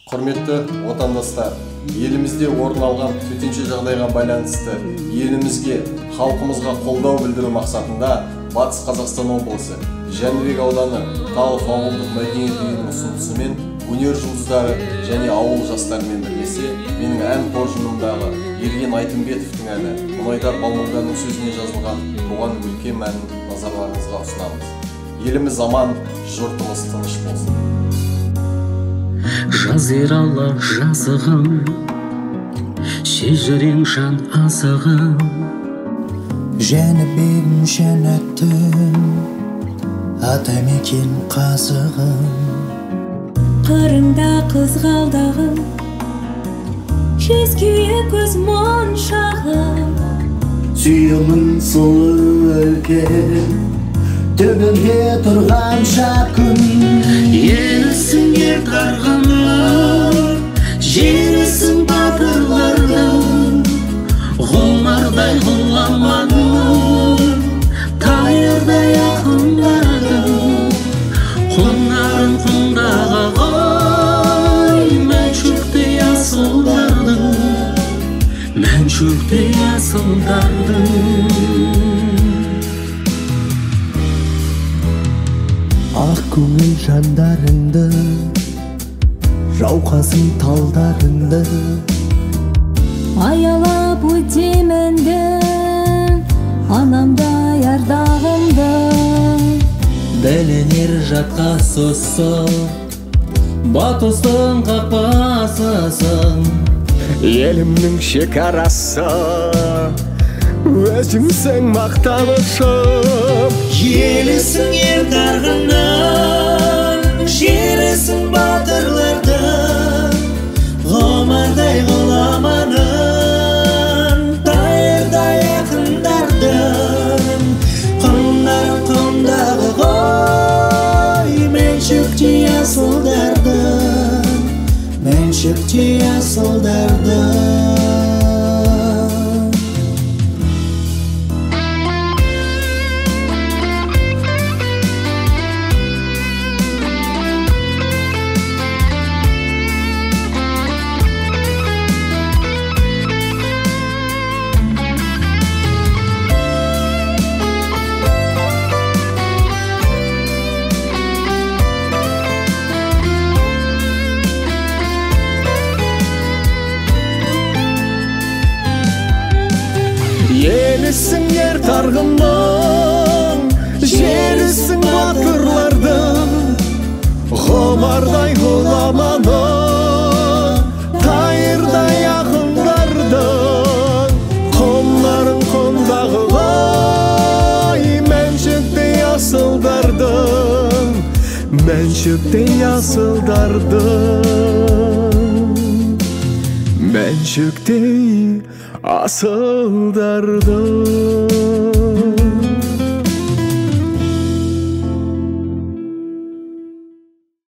Құрметті отандастар, елімізде орын алған төтенше жағдайға байланысты елімізге, халқымызға қолдау білдіру мақсатында Батыс Қазақстан облысы Жәнібек ауданы Талов ауылдық мәдениет үйінің ұсынысымен өнер жұлдыздары және ауыл жастарымен бірлесе менің ән қоржынымдағы Ерген Айтымбетовтің әні Мұнайдар Балмолданың сөзіне жазылған туған өлкем әнін назарларыңызға ұсынамыз. Еліміз аман, жұртымыз тыныш болсын. Жазиралы жазығым, шежірең жан азығым, Жәнібегім жәннатым, атамекен қазығым. Қырыңда қызғалдағым, жүзге көз моншағым. Сүйемін сұлу өлкем, төбемде тұрғанша күн. елісің ер тарғынның, жерісің батырлардың, ғұмардай ғұламаның, тайырдай ақындардың, құнарын құндағы ғой, мәншүктей асылдардың, мәншүктей асылдардың. Ақ көңіл жандарыңды, жауқазын талдарыңды, Аялап өтемінді, анамдай ардағымды. білінер жатқа созсып, батыстың қақпасысың. Елімнің шекарасы, өзіңсің мақтанышым. Елісің ер тарғынның, жерісің батырлардың, ғұмардай ғұламаның, тайырдай ақындардың, құнарын құндағы ғой, мәншүктей асылдардың, мәншүктей асылдардың. Елісің ер тарғынның, жерісің батырлардың, ғұмардай ғұламаның, тайырдай ақындардың, құнарын құндағы ғой, мәншүктей асылдардың, мәншүктей асылдардың, мәншүктей асылдардың.